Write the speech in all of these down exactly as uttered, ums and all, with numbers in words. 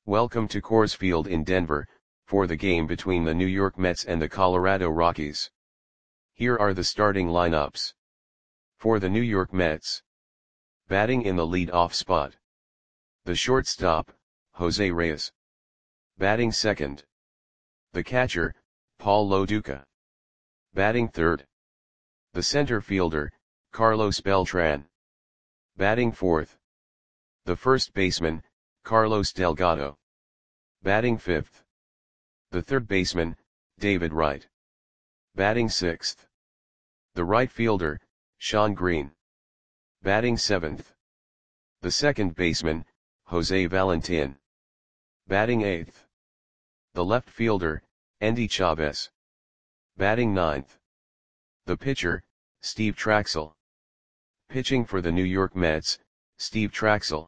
Welcome to Coors Field in Denver, for the game between the New York Mets and the Colorado Rockies. Here are the starting lineups. For the New York Mets. Batting in the lead-off spot. The shortstop, Jose Reyes. Batting second. The catcher, Paul Lo Duca. Batting third. The center fielder, Carlos Beltran. Batting fourth. The first baseman, Carlos Delgado. Batting fifth. The third baseman, David Wright. Batting sixth. The right fielder, Shawn Green. Batting seventh. The second baseman, Jose Valentin. Batting eighth. The left fielder, Endy Chavez. Batting ninth. The pitcher, Steve Trachsel. Pitching for the New York Mets, Steve Trachsel.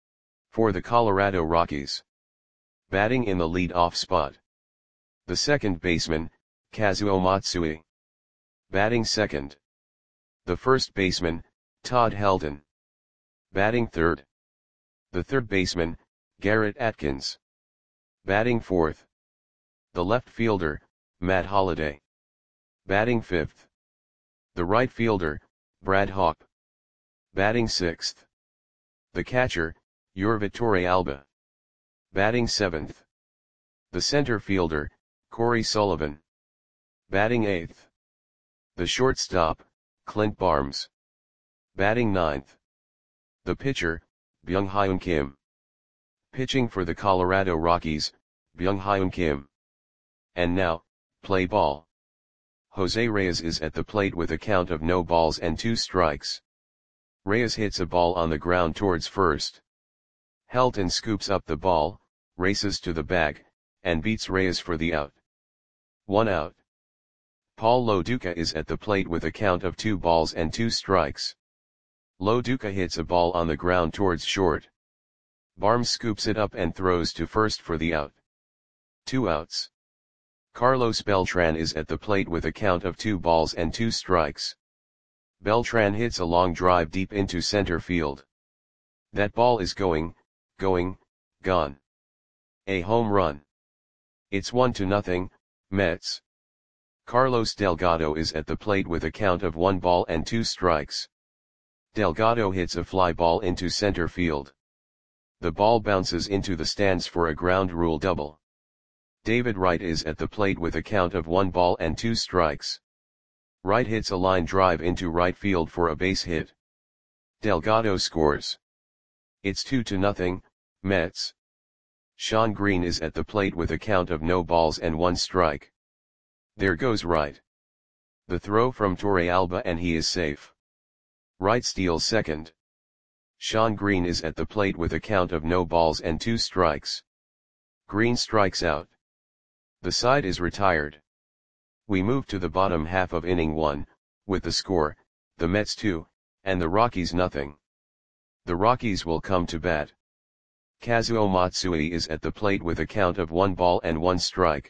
For the Colorado Rockies. Batting in the lead-off spot. The second baseman, Kazuo Matsui. Batting second. The first baseman, Todd Helton. Batting third. The third baseman, Garrett Atkins. Batting fourth. The left fielder, Matt Holliday. Batting fifth. The right fielder, Brad Hawpe. Batting sixth. The catcher, Yorvi Torrealba. Batting seventh. The center fielder, Corey Sullivan. Batting eighth. The shortstop, Clint Barnes. Batting ninth. The pitcher, Byung-Hyun Kim. Pitching for the Colorado Rockies, Byung-Hyun Kim. And now, play ball. Jose Reyes is at the plate with a count of no balls and two strikes. Reyes hits a ball on the ground towards first. Helton scoops up the ball, races to the bag, and beats Reyes for the out. One out. Paul Lo Duca is at the plate with a count of two balls and two strikes. Lo Duca hits a ball on the ground towards short. Barnes scoops it up and throws to first for the out. Two outs. Carlos Beltran is at the plate with a count of two balls and two strikes. Beltran hits a long drive deep into center field. That ball is going, going, gone. A home run. It's one to nothing, Mets. Carlos Delgado is at the plate with a count of one ball and two strikes. Delgado hits a fly ball into center field. The ball bounces into the stands for a ground rule double. David Wright is at the plate with a count of one ball and two strikes. Wright hits a line drive into right field for a base hit. Delgado scores. It's two to nothing, Mets. Shawn Green is at the plate with a count of no balls and one strike. There goes Wright. The throw from Torrealba and he is safe. Wright steals second. Shawn Green is at the plate with a count of no balls and two strikes. Green strikes out. The side is retired. We move to the bottom half of inning one, with the score, the Mets two, and the Rockies nothing. The Rockies will come to bat. Kazuo Matsui is at the plate with a count of one ball and one strike.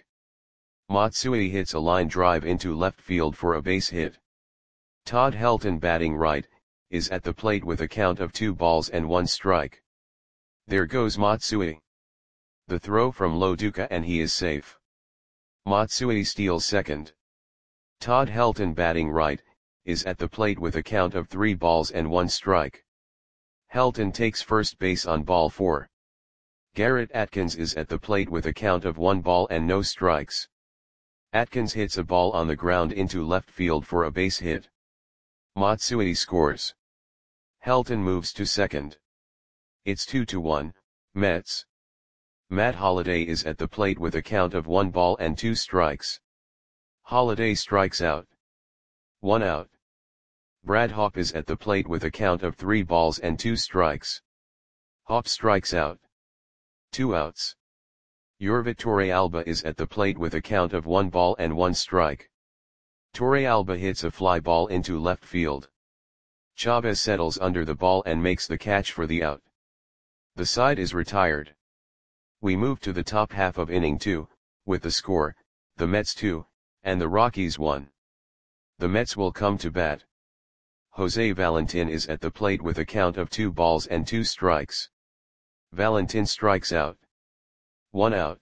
Matsui hits a line drive into left field for a base hit. Todd Helton, batting right, is at the plate with a count of two balls and one strike. There goes Matsui. The throw from Lo Duca and he is safe. Matsui steals second. Todd Helton, batting right, is at the plate with a count of three balls and one strike. Helton takes first base on ball four. Garrett Atkins is at the plate with a count of one ball and no strikes. Atkins hits a ball on the ground into left field for a base hit. Matsui scores. Helton moves to second. It's two to one, Mets. Matt Holliday is at the plate with a count of one ball and two strikes. Holliday strikes out. One out. Brad Hawpe is at the plate with a count of three balls and two strikes. Hawpe strikes out. Two outs. Yorvi Torrealba is at the plate with a count of one ball and one strike. Torrealba hits a fly ball into left field. Chavez settles under the ball and makes the catch for the out. The side is retired. We move to the top half of inning two, with the score, the Mets two, and the Rockies one. The Mets will come to bat. Jose Valentin is at the plate with a count of two balls and two strikes. Valentin strikes out. one out.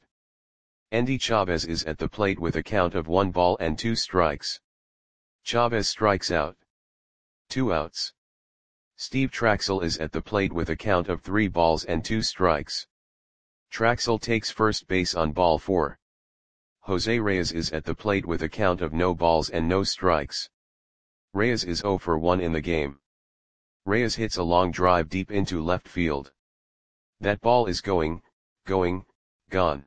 Endy Chavez is at the plate with a count of one ball and two strikes. Chavez strikes out. Two outs. Steve Traxel is at the plate with a count of three balls and two strikes. Traxel takes first base on ball four. Jose Reyes is at the plate with a count of no balls and no strikes. Reyes is zero for one in the game. Reyes hits a long drive deep into left field. That ball is going, going, gone.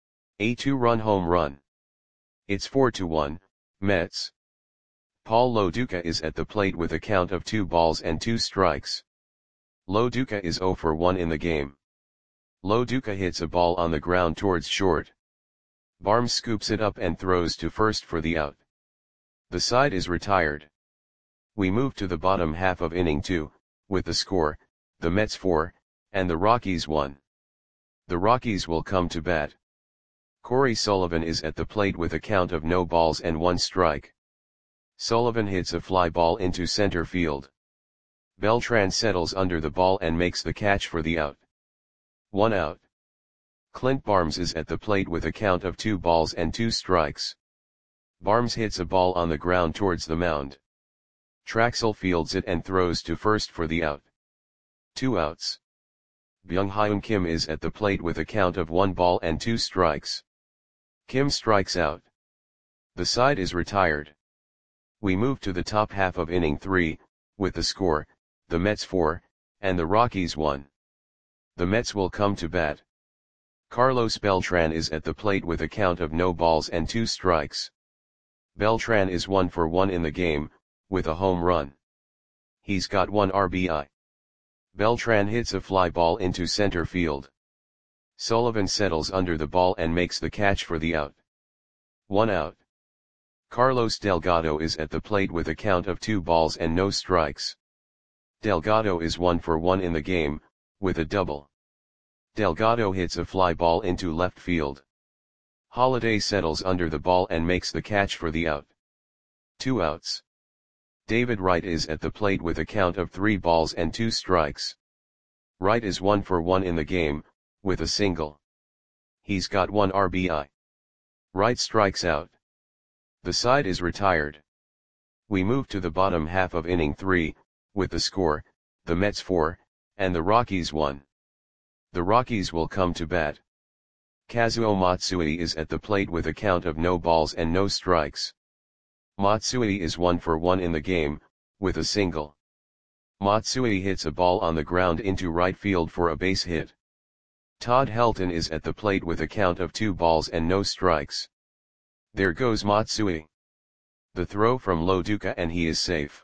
A two-run home run. It's four to one, Mets. Paul Lo Duca is at the plate with a count of two balls and two strikes. Lo Duca is zero for one in the game. Lo Duca hits a ball on the ground towards short. Barnes scoops it up and throws to first for the out. The side is retired. We move to the bottom half of inning two, with the score, the Mets four, and the Rockies one. The Rockies will come to bat. Corey Sullivan is at the plate with a count of no balls and one strike. Sullivan hits a fly ball into center field. Beltran settles under the ball and makes the catch for the out. One out. Clint Barnes is at the plate with a count of two balls and two strikes. Barnes hits a ball on the ground towards the mound. Traxel fields it and throws to first for the out. Two outs. Byung-Hyun Kim is at the plate with a count of one ball and two strikes. Kim strikes out. The side is retired. We move to the top half of inning three, with the score, the Mets four, and the Rockies one. The Mets will come to bat. Carlos Beltran is at the plate with a count of no balls and two strikes. Beltran is one for one in the game, with a home run. He's got one R B I. Beltran hits a fly ball into center field. Sullivan settles under the ball and makes the catch for the out. One out. Carlos Delgado is at the plate with a count of two balls and no strikes. Delgado is one for one in the game, with a double. Delgado hits a fly ball into left field. Holiday settles under the ball and makes the catch for the out. Two outs. David Wright is at the plate with a count of three balls and two strikes. Wright is one for one in the game, with a single. He's got one R B I. Wright strikes out. The side is retired. We move to the bottom half of inning three, with the score, the Mets four, and the Rockies one. The Rockies will come to bat. Kazuo Matsui is at the plate with a count of no balls and no strikes. Matsui is one for one in the game, with a single. Matsui hits a ball on the ground into right field for a base hit. Todd Helton is at the plate with a count of two balls and no strikes. There goes Matsui. The throw from Lo Duca and he is safe.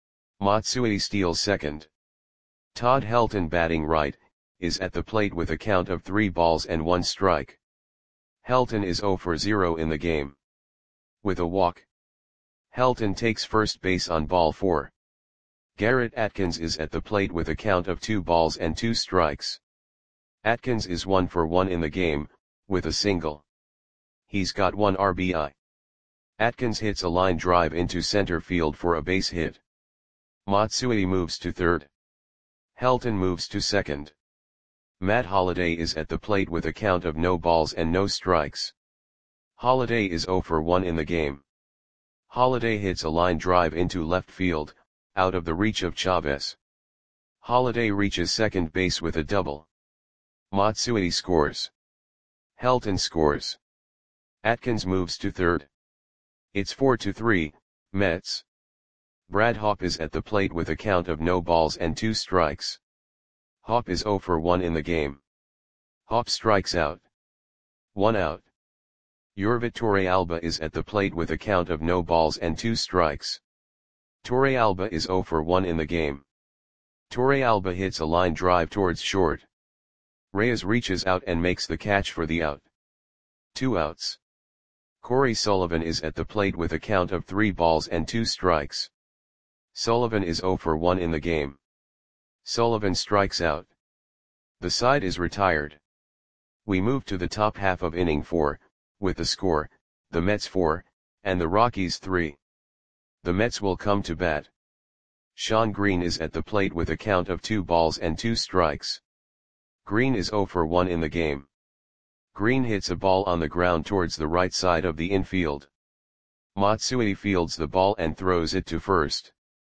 Matsui steals second. Todd Helton, batting right, is at the plate with a count of three balls and one strike. Helton is zero for zero in the game. With a walk. Helton takes first base on ball four. Garrett Atkins is at the plate with a count of two balls and two strikes. Atkins is one for one in the game, with a single. He's got one R B I. Atkins hits a line drive into center field for a base hit. Matsui moves to third. Helton moves to second. Matt Holliday is at the plate with a count of no balls and no strikes. Holliday is zero for one in the game. Holliday hits a line drive into left field, out of the reach of Chavez. Holliday reaches second base with a double. Matsui scores. Helton scores. Atkins moves to third. It's four to three, Mets. Brad Hawpe is at the plate with a count of no balls and two strikes. Hawpe is zero for one in the game. Hawpe strikes out. One out. Yorvit Torrealba is at the plate with a count of no balls and two strikes. Torrealba is zero for one in the game. Torrealba hits a line drive towards short. Reyes reaches out and makes the catch for the out. Two outs. Corey Sullivan is at the plate with a count of three balls and two strikes. Sullivan is zero for one in the game. Sullivan strikes out. The side is retired. We move to the top half of inning four, with the score, the Mets four, and the Rockies three. The Mets will come to bat. Sean Green is at the plate with a count of two balls and two strikes. Green is zero for one in the game. Green hits a ball on the ground towards the right side of the infield. Matsui fields the ball and throws it to first.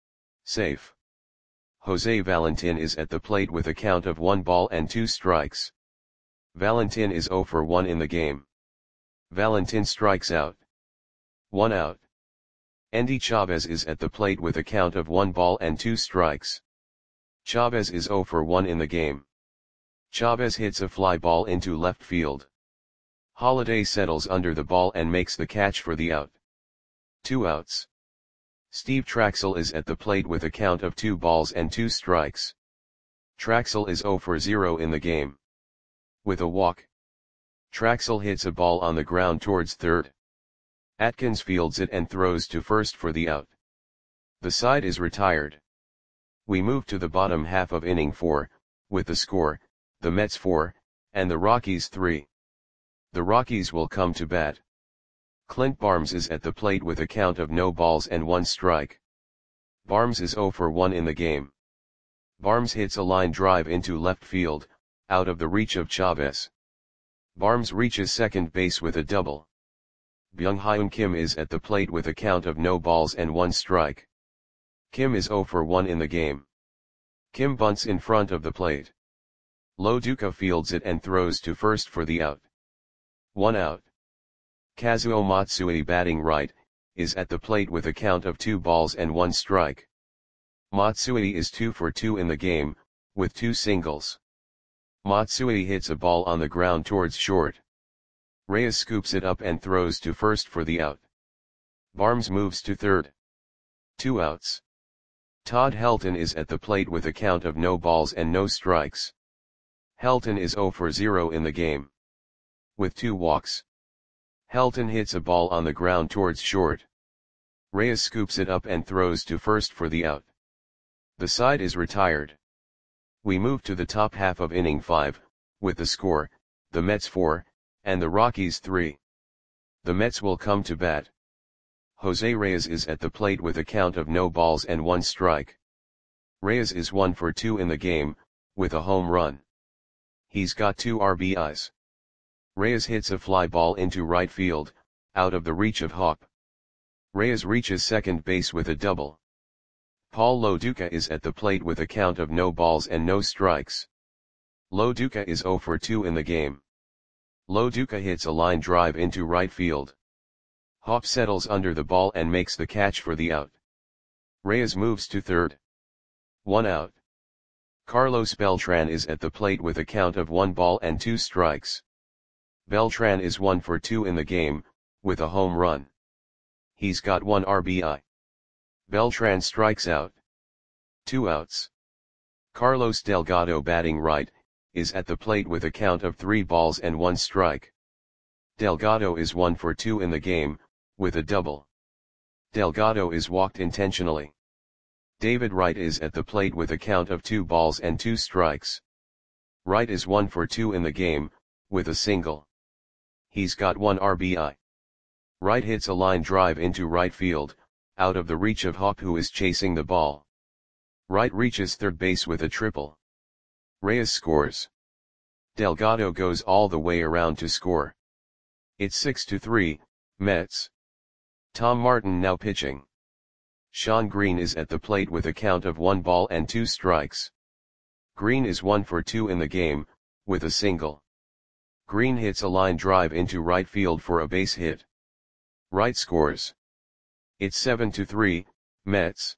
Safe. Jose Valentin is at the plate with a count of one ball and two strikes. Valentin is zero for one in the game. Valentin strikes out. One out. Endy Chavez is at the plate with a count of one ball and two strikes. Chavez is zero for one in the game. Chavez hits a fly ball into left field. Holiday settles under the ball and makes the catch for the out. Two outs. Steve Traxel is at the plate with a count of two balls and two strikes. Traxel is zero for zero in the game. With a walk, Traxel hits a ball on the ground towards third. Atkins fields it and throws to first for the out. The side is retired. We move to the bottom half of inning four, with the score, the Mets four, and the Rockies three. The Rockies will come to bat. Clint Barnes is at the plate with a count of no balls and one strike. Barnes is zero for one in the game. Barnes hits a line drive into left field, out of the reach of Chavez. Barnes reaches second base with a double. Byung-Hyun Kim is at the plate with a count of no balls and one strike. Kim is zero for one in the game. Kim bunts in front of the plate. Loduca fields it and throws to first for the out. One out. Kazuo Matsui, batting right, is at the plate with a count of two balls and one strike. Matsui is two for two in the game, with two singles. Matsui hits a ball on the ground towards short. Reyes scoops it up and throws to first for the out. Barnes moves to third. Two outs. Todd Helton is at the plate with a count of no balls and no strikes. Helton is zero for zero in the game. With two walks, Helton hits a ball on the ground towards short. Reyes scoops it up and throws to first for the out. The side is retired. We move to the top half of inning five, with the score, the Mets four, and the Rockies three. The Mets will come to bat. Jose Reyes is at the plate with a count of no balls and one strike. Reyes is one for two in the game, with a home run. He's got two R B Is. Reyes hits a fly ball into right field, out of the reach of Hop. Reyes reaches second base with a double. Paul Loduca is at the plate with a count of no balls and no strikes. Loduca is zero for two in the game. Loduca hits a line drive into right field. Hop settles under the ball and makes the catch for the out. Reyes moves to third. One out. Carlos Beltran is at the plate with a count of one ball and two strikes. Beltran is one for two in the game, with a home run. He's got one R B I. Beltran strikes out. Two outs. Carlos Delgado, batting right, is at the plate with a count of three balls and one strike. Delgado is one for two in the game, with a double. Delgado is walked intentionally. David Wright is at the plate with a count of two balls and two strikes. Wright is one for two in the game, with a single. He's got one R B I. Wright hits a line drive into right field, out of the reach of Hop, who is chasing the ball. Wright reaches third base with a triple. Reyes scores. Delgado goes all the way around to score. It's six to three, Mets. Tom Martin now pitching. Sean Green is at the plate with a count of one ball and two strikes. Green is one for two in the game, with a single. Green hits a line drive into right field for a base hit. Wright scores. It's seven to three, Mets.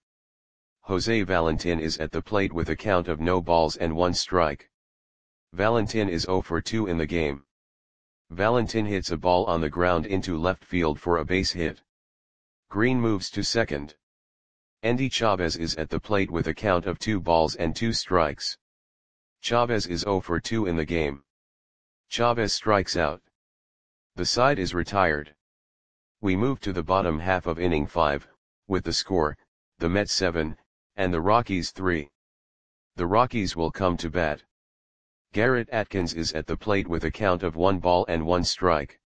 Jose Valentin is at the plate with a count of no balls and one strike. Valentin is zero for two in the game. Valentin hits a ball on the ground into left field for a base hit. Green moves to second. Endy Chavez is at the plate with a count of two balls and two strikes. Chavez is zero for two in the game. Chavez strikes out. The side is retired. We move to the bottom half of inning five, with the score, the Mets seven, and the Rockies three. The Rockies will come to bat. Garrett Atkins is at the plate with a count of one ball and one strike.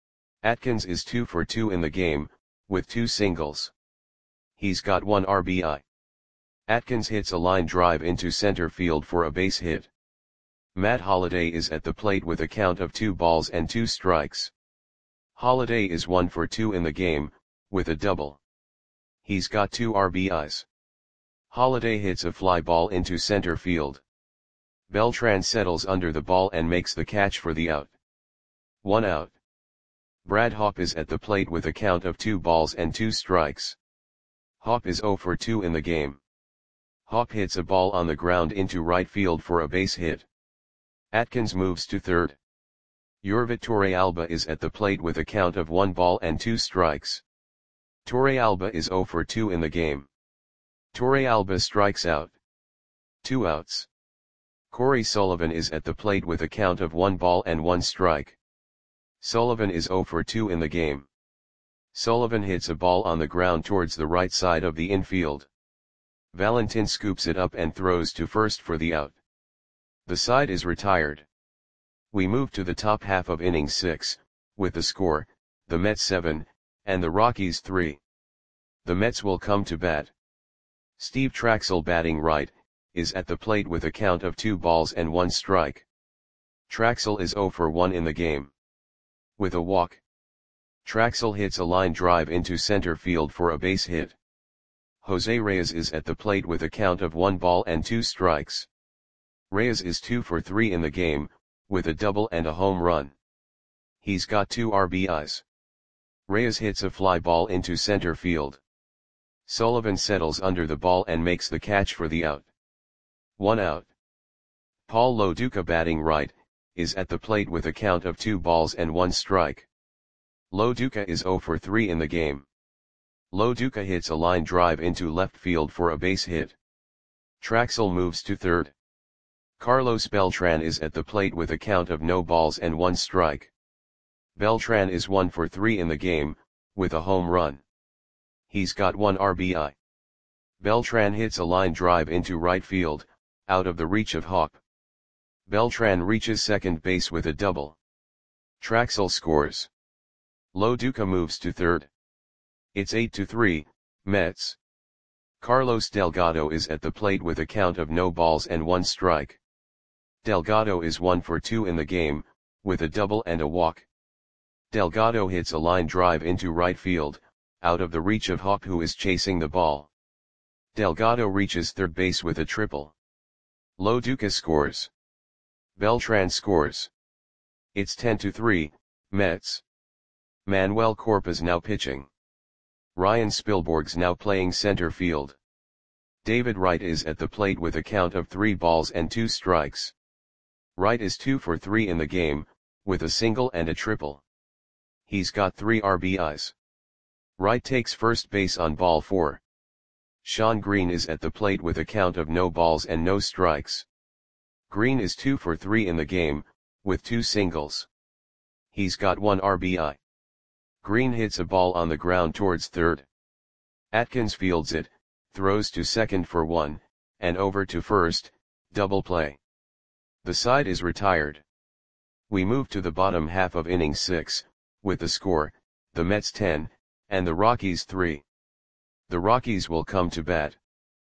Atkins is two for two in the game, with two singles. He's got one R B I. Atkins hits a line drive into center field for a base hit. Matt Holliday is at the plate with a count of two balls and two strikes. Holliday is one for two in the game, with a double. He's got two R B Is. Holliday hits a fly ball into center field. Beltran settles under the ball and makes the catch for the out. One out. Brad Hawpe is at the plate with a count of two balls and two strikes. Hawpe is zero for two in the game. Hawpe hits a ball on the ground into right field for a base hit. Atkins moves to third. Yorvit Torrealba is at the plate with a count of one ball and two strikes. Torrealba is zero for two in the game. Torrealba strikes out. Two outs. Corey Sullivan is at the plate with a count of one ball and one strike. Sullivan is zero for two in the game. Sullivan hits a ball on the ground towards the right side of the infield. Valentin scoops it up and throws to first for the out. The side is retired. We move to the top half of inning six, with the score, the Mets seven, and the Rockies three. The Mets will come to bat. Steve Trachsel, batting right, is at the plate with a count of two balls and one strike. Trachsel is zero for one in the game. With a walk. Trachsel hits a line drive into center field for a base hit. Jose Reyes is at the plate with a count of one ball and two strikes. Reyes is two for three in the game, with a double and a home run. He's got two R B Is. Reyes hits a fly ball into center field. Sullivan settles under the ball and makes the catch for the out. One out. Paul Lo Duca, batting right, is at the plate with a count of two balls and one strike. Lo Duca is zero for three in the game. Lo Duca hits a line drive into left field for a base hit. Trachsel moves to third. Carlos Beltran is at the plate with a count of no balls and one strike. Beltran is one for three in the game, with a home run. He's got one R B I. Beltran hits a line drive into right field, out of the reach of Hawpe. Beltran reaches second base with a double. Trachsel scores. Lo Duca moves to third. It's eight to three, Mets. Carlos Delgado is at the plate with a count of no balls and one strike. Delgado is one for two in the game, with a double and a walk. Delgado hits a line drive into right field, out of the reach of Hawpe, who is chasing the ball. Delgado reaches third base with a triple. Lo Duca scores. Beltran scores. It's ten to three, Mets. Manuel Corpus now pitching. Ryan Spilborghs now playing center field. David Wright is at the plate with a count of three balls and two strikes. Wright is two for three in the game, with a single and a triple. He's got three R B Is. Wright takes first base on ball four. Sean Green is at the plate with a count of no balls and no strikes. Green is two for three in the game, with two singles. He's got one R B I. Green hits a ball on the ground towards third. Atkins fields it, throws to second for one, and over to first, double play. The side is retired. We move to the bottom half of inning six, with the score, the Mets ten, and the Rockies three. The Rockies will come to bat.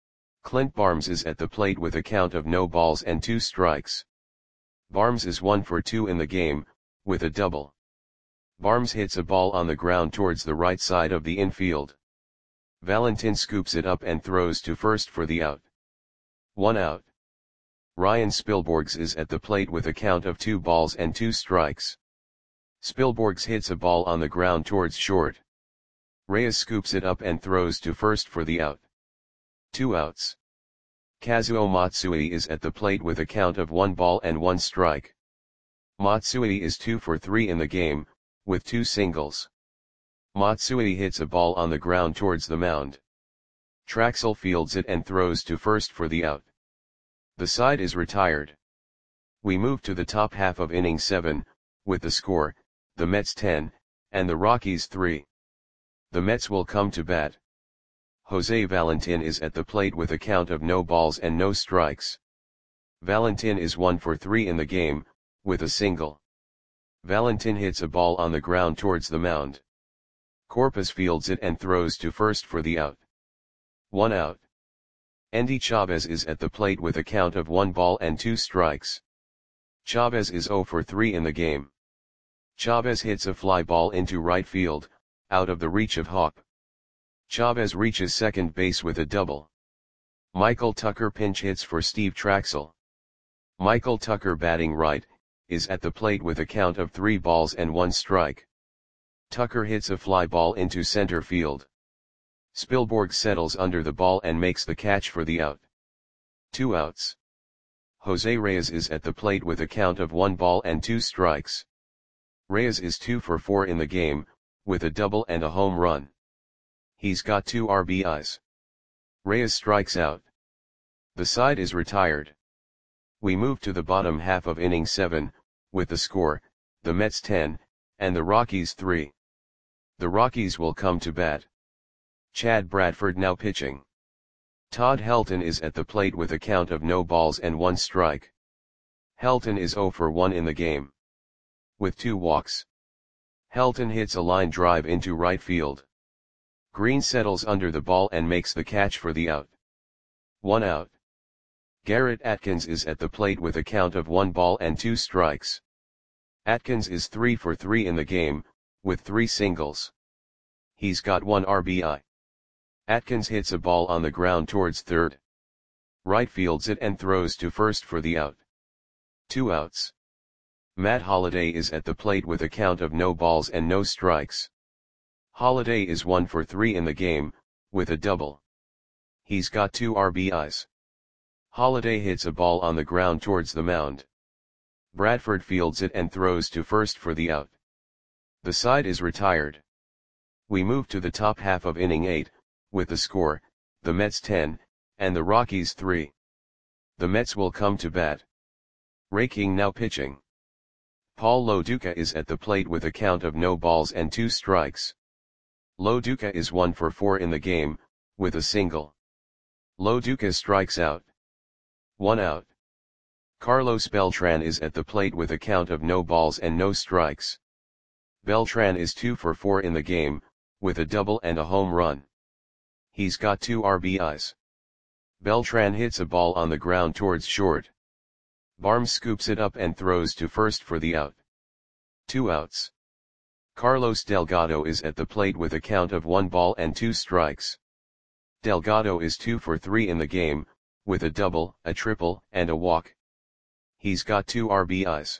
Clint Barnes is at the plate with a count of no balls and two strikes. Barnes is one for two in the game, with a double. Barnes hits a ball on the ground towards the right side of the infield. Valentin scoops it up and throws to first for the out. One out. Ryan Spilborghs is at the plate with a count of two balls and two strikes. Spilborghs hits a ball on the ground towards short. Reyes scoops it up and throws to first for the out. Two outs. Kazuo Matsui is at the plate with a count of one ball and one strike. Matsui is two for three in the game, with two singles. Matsui hits a ball on the ground towards the mound. Trachsel fields it and throws to first for the out. The side is retired. We move to the top half of inning seven, with the score, the Mets ten, and the Rockies three. The Mets will come to bat. Jose Valentin is at the plate with a count of no balls and no strikes. Valentin is one for three in the game, with a single. Valentin hits a ball on the ground towards the mound. Corpus fields it and throws to first for the out. One out. Endy Chavez is at the plate with a count of one ball and two strikes. Chavez is zero for three in the game. Chavez hits a fly ball into right field, out of the reach of Hop. Chavez reaches second base with a double. Michael Tucker pinch hits for Steve Traxel. Michael Tucker, batting right, is at the plate with a count of three balls and one strike. Tucker hits a fly ball into center field. Spielborg settles under the ball and makes the catch for the out. Two outs. Jose Reyes is at the plate with a count of one ball and two strikes. Reyes is two for four in the game, with a double and a home run. He's got two R B Is. Reyes strikes out. The side is retired. We move to the bottom half of inning seven, with the score, the Mets ten, and the Rockies three. The Rockies will come to bat. Chad Bradford now pitching. Todd Helton is at the plate with a count of no balls and one strike. Helton is zero for one in the game, with two walks. Helton hits a line drive into right field. Green settles under the ball and makes the catch for the out. One out. Garrett Atkins is at the plate with a count of one ball and two strikes. Atkins is three for three in the game, with three singles. He's got one R B I. Atkins hits a ball on the ground towards third. Right fields it and throws to first for the out. Two outs. Matt Holliday is at the plate with a count of no balls and no strikes. Holliday is one for three in the game, with a double. He's got two R B Is. Holliday hits a ball on the ground towards the mound. Bradford fields it and throws to first for the out. The side is retired. We move to the top half of inning eight, with the score, the Mets ten, and the Rockies three. The Mets will come to bat. Ray King now pitching. Paul Lo Duca is at the plate with a count of no balls and two strikes. Lo Duca is one for four in the game, with a single. Lo Duca strikes out. One out. Carlos Beltran is at the plate with a count of no balls and no strikes. Beltran is two for four in the game, with a double and a home run. He's got two R B Is. Beltran hits a ball on the ground towards short. Barnes scoops it up and throws to first for the out. Two outs. Carlos Delgado is at the plate with a count of one ball and two strikes. Delgado is two for three in the game, with a double, a triple, and a walk. He's got two R B Is.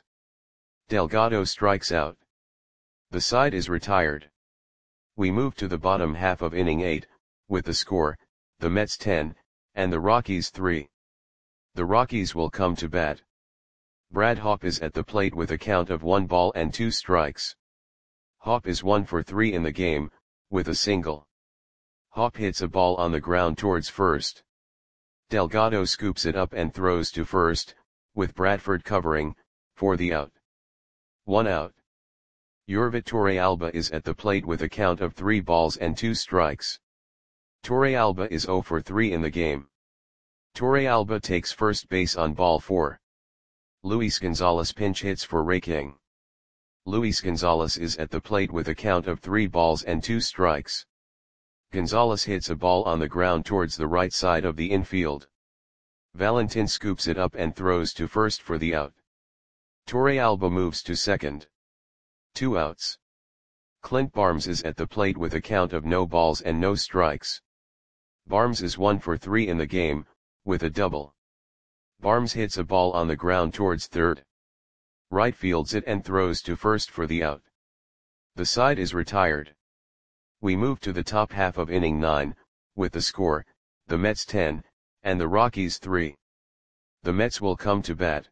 Delgado strikes out. The side is retired. We move to the bottom half of inning eight, with the score, the Mets ten, and the Rockies three. The Rockies will come to bat. Brad Hawpe is at the plate with a count of one ball and two strikes. Hawpe is one for three in the game, with a single. Hawpe hits a ball on the ground towards first. Delgado scoops it up and throws to first, with Bradford covering, for the out. One out. Yorvit Torrealba is at the plate with a count of three balls and two strikes. Torrealba is zero for three in the game. Torrealba takes first base on ball four. Luis Gonzalez pinch hits for Ray King. Luis Gonzalez is at the plate with a count of three balls and two strikes. Gonzalez hits a ball on the ground towards the right side of the infield. Valentin scoops it up and throws to first for the out. Torrealba moves to second. Two outs. Clint Barnes is at the plate with a count of no balls and no strikes. Barnes is one for three in the game, with a double. Barnes hits a ball on the ground towards third. Right fields it and throws to first for the out. The side is retired. We move to the top half of inning nine, with the score, the Mets ten, and the Rockies three. The Mets will come to bat.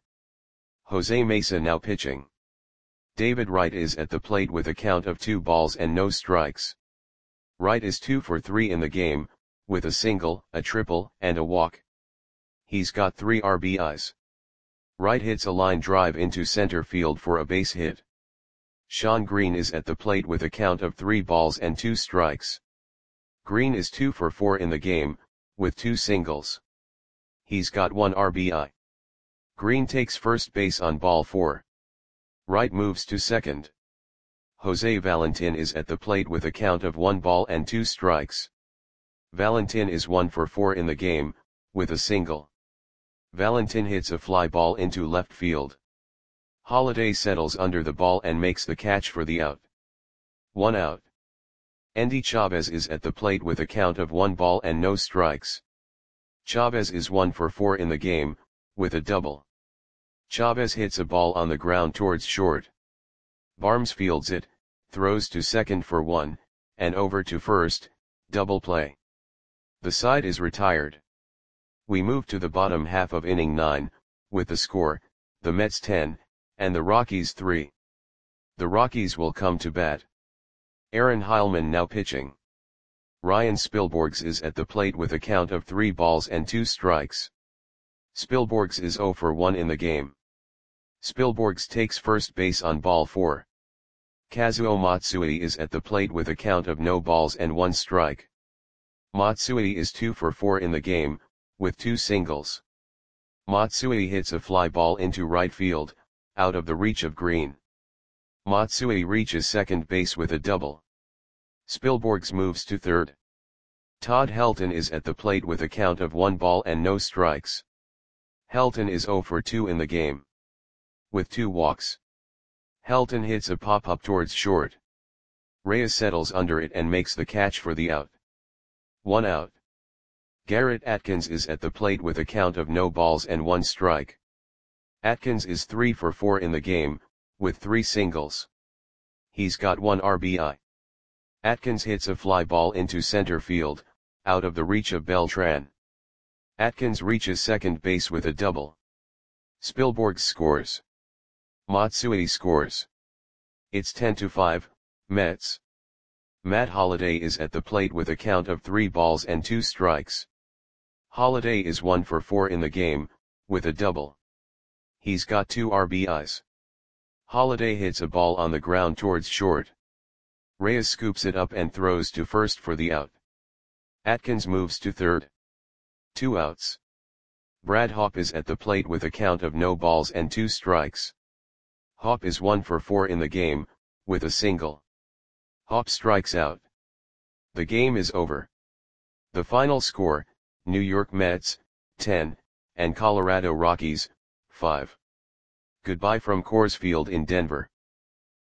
Jose Mesa now pitching. David Wright is at the plate with a count of two balls and no strikes. Wright is two for three in the game, with a single, a triple, and a walk. He's got three R B Is. Wright hits a line drive into center field for a base hit. Sean Green is at the plate with a count of three balls and two strikes. Green is two for four in the game, with two singles. He's got one R B I. Green takes first base on ball four. Wright moves to second. Jose Valentin is at the plate with a count of one ball and two strikes. Valentin is one for four in the game, with a single. Valentin hits a fly ball into left field. Holiday settles under the ball and makes the catch for the out. One out. Endy Chavez is at the plate with a count of one ball and no strikes. Chavez is one for four in the game, with a double. Chavez hits a ball on the ground towards short. Barnes fields it, throws to second for one, and over to first, double play. The side is retired. We move to the bottom half of inning nine, with the score, the Mets ten, and the Rockies three. The Rockies will come to bat. Aaron Heilman now pitching. Ryan Spilborghs is at the plate with a count of three balls and two strikes. Spilborghs is zero for one in the game. Spilborghs takes first base on ball four. Kazuo Matsui is at the plate with a count of no balls and one strike. Matsui is two for four in the game, with two singles. Matsui hits a fly ball into right field, out of the reach of Green. Matsui reaches second base with a double. Spilborghs moves to third. Todd Helton is at the plate with a count of one ball and no strikes. Helton is zero for two in the game. With two walks. Helton hits a pop-up towards short. Reyes settles under it and makes the catch for the out. One out. Garrett Atkins is at the plate with a count of no balls and one strike. Atkins is three for four in the game, with three singles. He's got one R B I. Atkins hits a fly ball into center field, out of the reach of Beltran. Atkins reaches second base with a double. Spilborghs scores. Matsui scores. It's ten to five, Mets. Matt Holliday is at the plate with a count of three balls and two strikes. Holliday is one for four in the game, with a double. He's got two R B Is. Holliday hits a ball on the ground towards short. Reyes scoops it up and throws to first for the out. Atkins moves to third. Two outs. Brad Hawpe is at the plate with a count of no balls and two strikes. Hawpe is one for four in the game, with a single. Hawpe strikes out. The game is over. The final score, New York Mets, ten, and Colorado Rockies, five. Goodbye from Coors Field in Denver.